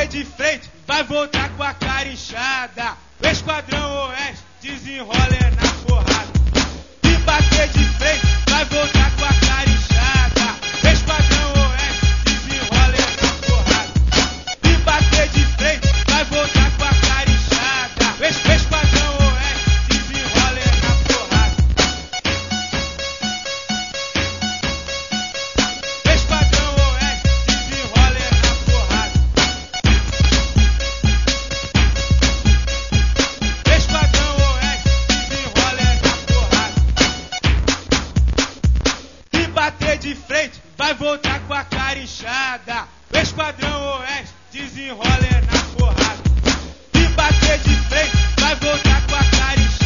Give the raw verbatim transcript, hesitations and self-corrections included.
bater de frente, vai voltar com a cara inchada. O Esquadrão Oeste desenrola é na porrada. Se bater de frente, vai voltar com a cara inchada. O Esquadrão Oeste desenrola é na porrada. Se bater de frente, vai voltar com a cara inchada. O Esquadrão Oeste desenrola é na porrada. O Esquadrão Oeste desenrola é na porrada. O Esquadrão Oeste desenrola é na porrada. Se bater de frente, vai voltar com a cara inchada. O Esquadrão Oeste desenrola é na porrada. Se bater de frente, vai voltar com a cara inchada.